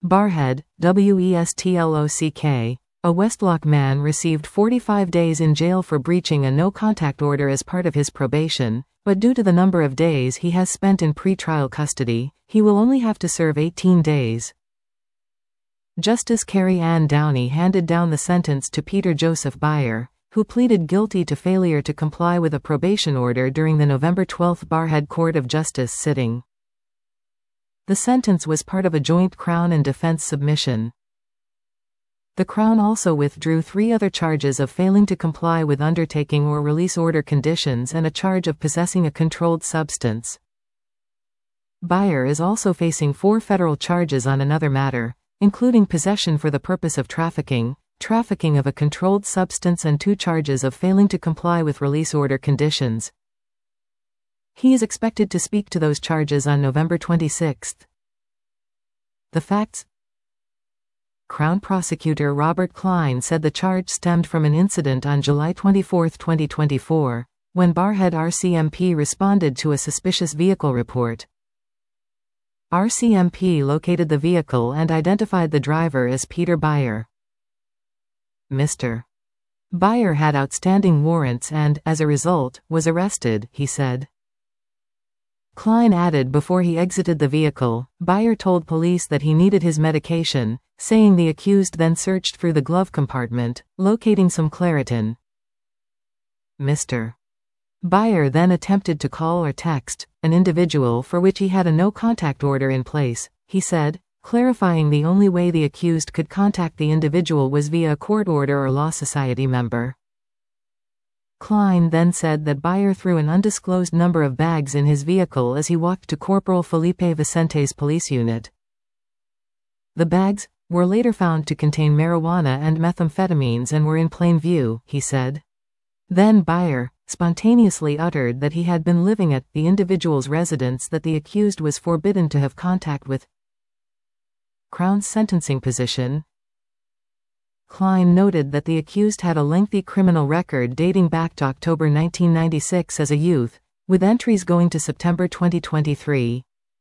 Barhead, Westlock. A Westlock man received 45 days in jail for breaching a no-contact order as part of his probation, but due to the number of days he has spent in pre-trial custody, he will only have to serve 18 days. Justice Carrie Ann Downey handed down the sentence to Peter Joseph Byer, who pleaded guilty to failure to comply with a probation order during the November 12 Barhead Court of Justice sitting. The sentence was part of a joint Crown and defense submission. The Crown also withdrew 3 other charges of failing to comply with undertaking or release order conditions and a charge of possessing a controlled substance. Byer is also facing 4 federal charges on another matter, including possession for the purpose of trafficking, trafficking of a controlled substance and 2 charges of failing to comply with release order conditions. He is expected to speak to those charges on November 26. The facts. Crown Prosecutor Robert Klein said the charge stemmed from an incident on July 24, 2024, when Barhead RCMP responded to a suspicious vehicle report. RCMP located the vehicle and identified the driver as Peter Byer. Mr. Byer had outstanding warrants and, as a result, was arrested, he said. Klein added before he exited the vehicle, Byer told police that he needed his medication, saying the accused then searched through the glove compartment, locating some Claritin. Mr. Byer then attempted to call or text an individual for which he had a no-contact order in place, he said, clarifying the only way the accused could contact the individual was via a court order or Law Society member. Klein then said that Byer threw an undisclosed number of bags in his vehicle as he walked to Corporal Felipe Vicente's police unit. The bags were later found to contain marijuana and methamphetamines and were in plain view, he said. Then Byer spontaneously uttered that he had been living at the individual's residence that the accused was forbidden to have contact with. Crown's sentencing position. Klein noted that the accused had a lengthy criminal record dating back to October 1996 as a youth, with entries going to September 2023.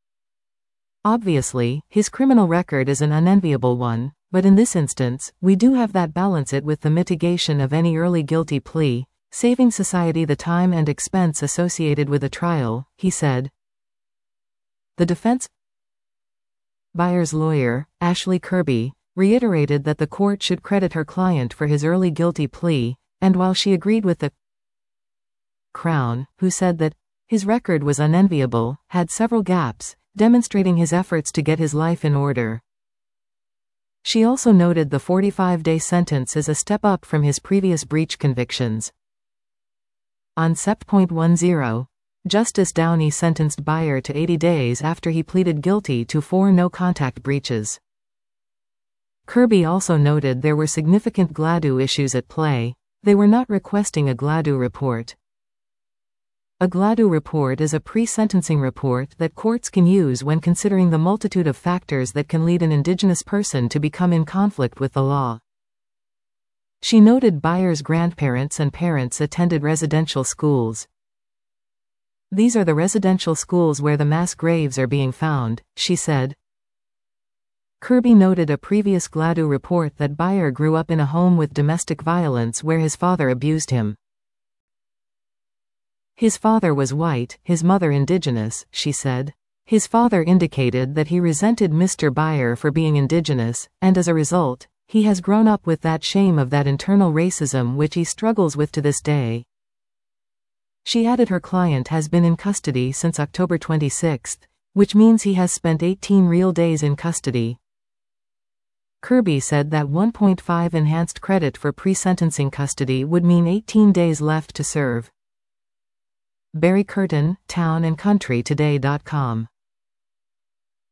Obviously, his criminal record is an unenviable one, but in this instance, we do have that balance it with the mitigation of any early guilty plea, saving society the time and expense associated with a trial, he said. The defense. Byer's lawyer, Ashley Kirby, reiterated that the court should credit her client for his early guilty plea, and while she agreed with the Crown, who said that his record was unenviable, had several gaps, demonstrating his efforts to get his life in order. She also noted the 45-day sentence as a step up from his previous breach convictions. On Sept.10, Justice Downey sentenced Byer to 80 days after he pleaded guilty to 4 no-contact breaches. Kirby also noted there were significant GLADU issues at play. They were not requesting a GLADU report. A GLADU report is a pre-sentencing report that courts can use when considering the multitude of factors that can lead an Indigenous person to become in conflict with the law. She noted Byer's grandparents and parents attended residential schools. These are the residential schools where the mass graves are being found, she said. Kirby noted a previous GLADU report that Byer grew up in a home with domestic violence where his father abused him. His father was white, his mother Indigenous, she said. His father indicated that he resented Mr. Byer for being Indigenous, and as a result, he has grown up with that shame of that internal racism which he struggles with to this day. She added her client has been in custody since October 26, which means he has spent 18 real days in custody. Kirby said that 1.5 enhanced credit for pre-sentencing custody would mean 18 days left to serve. Barry Curtin, townandcountrytoday.com